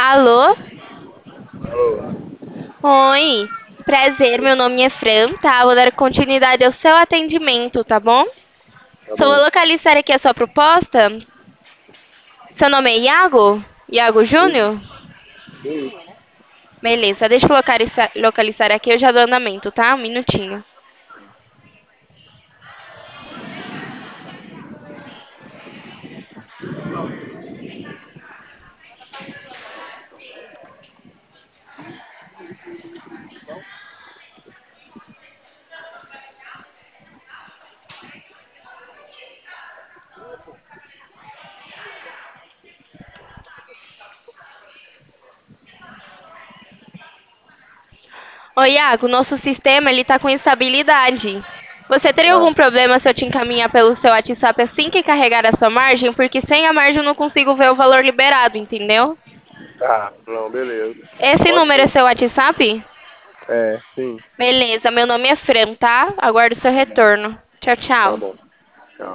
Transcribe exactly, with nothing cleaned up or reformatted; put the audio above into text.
Alô? Alô, Oi. Prazer, meu nome é Fran, tá? Vou dar continuidade ao seu atendimento, tá bom? tá Só vou bom. localizar aqui a sua proposta. Seu nome é Iago? Iago Sim, Júnior? sim. Beleza, deixa eu localizar, localizar aqui, eu já dou andamento, tá? Um minutinho. Oi, Iago, nosso sistema ele tá com instabilidade. Você teria Ah, algum problema se eu te encaminhar pelo seu WhatsApp assim que carregar a sua margem? Porque sem a margem eu não consigo ver o valor liberado, entendeu? tá. Não, beleza. Esse Pode número é ser. seu WhatsApp? É, sim. Beleza, meu nome é Fran, tá? Aguardo seu retorno. Tchau, Tá tchau. bom.